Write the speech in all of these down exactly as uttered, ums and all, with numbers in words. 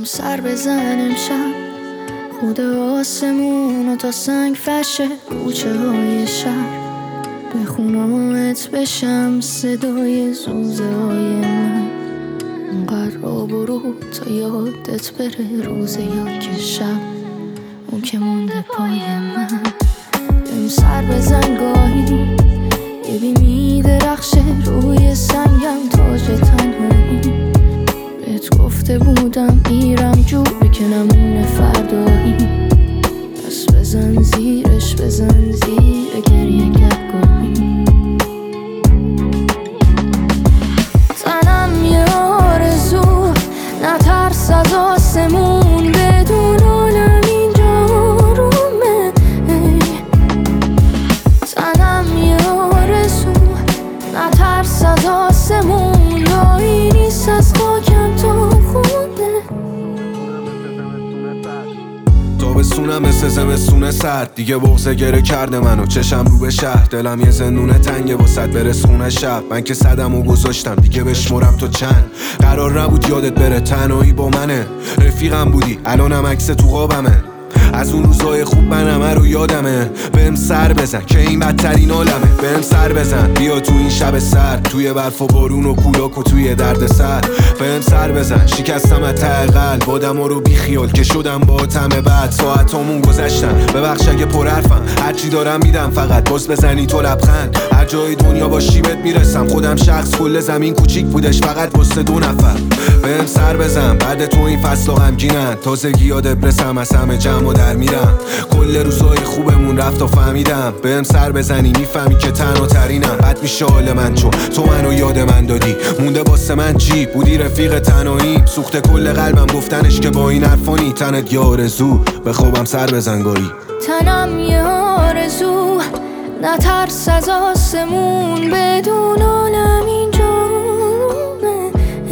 سر بزن امشب خود آسمون تا سنگ فشه کوچه های شهر به خونه‌هات بشم صدای زوزه های من اونقدر را برو تا یادت بره روز یا که شب اون که مونده پای من بهم سر بزن گاهی یه بیمی درخشه روی سنگم تاج تنهایی بهت گفته بودم میرم جوری که نمونه فردایی پس بزن زیرش بزن زیر گریه گهگاهی تنم یه آرزو نترس از آسمون بدون عالم اینجا رومه تنم یه آرزو نترس از آسمون راهی نیست از خاکم تا خونه تابستونم مثل زمستون سرد دیگه بغضه گره کرده منو چشم رو به شهر دلم یه زندونه تنگه واسه برسونه شب من که صدمو گذاشتم دیگه بشمرم تو چند قرار نبود یادت بره تنهایی با منه رفیقم بودی الانم عکس تو قابمه از اون روزای خوب من همه رو یادمه بهم سر بزن که این بدترین عالمه بهم سر بزن بیا تو این شب سرد توی برف و بارون و کولاک و توی درد سر بهم سر بزن شکستم از ته قلب بادم رو بی خیال که شدم با طمع بعد ساعتامون گذشتن ببخش اگه پر حرفم هرچی دارم میدم فقط باز بزنی تو لبخند هر جای دنیا باشی بهت میرسم خودم شخص کل زمین کوچیک بودش فقط واسه دو نفر بهم سر بزن بعد تو این فصل غمگینن تازگی یادت برسم از همه جمع در میرم کل روزای خوبمون رفت و فهمیدم بهم سر بزنی میفهمی که تنها ترینم بد میشه حال من چون تو منو یاد من دادی مونده واسه من چی بودی رفیق تنهایی سوخته کل قلبم گفتنش که با این حرفانی تنت یه آرزو به خوابم سر بزن گاهی تنم یه آرزو نترس از آسمون بدون عالم اینجا رومه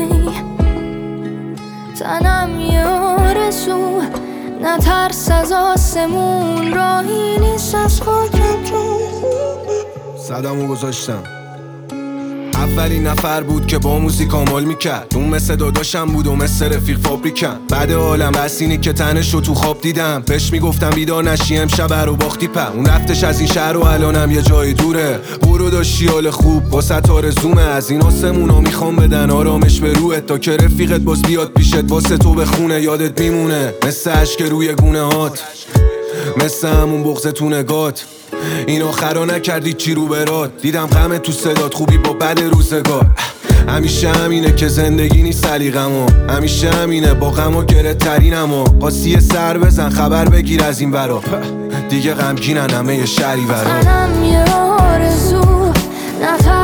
تنم یه آرزو نترس از آسمون راهی نیست از خاکم صدمو گذاشتم اولین نفر بود که با موزیک عمل میکرد اون مثل داداشم بود و مثل رفیق فابریکم بعد عالم بس اینی که تنش رو تو خواب دیدم بهش میگفتم بیدار نشی امشب رو باختی په اون رفتش از این شهر و الانم یه جای دوره برو داشتی حال خوب واسه آرزومه از این آسمونا میخوام بدن آرامش به روحت تا که رفیقت باز بیاد پیشت واسه تو بخونه یادت میمونه مثل عشق روی گونه هات مثل همون بغض تو نگات این آخرا نکردی چی رو برات دیدم غم تو صدات خوبی با بد روزگار همیشه همینه که زندگی نیست سلیقمو همیشه همینه با غم و گره ترینمو قاسی سر بزن خبر بگیر از این برا دیگه غمگینن همه یه شهری برا تنم یه آرزو نترس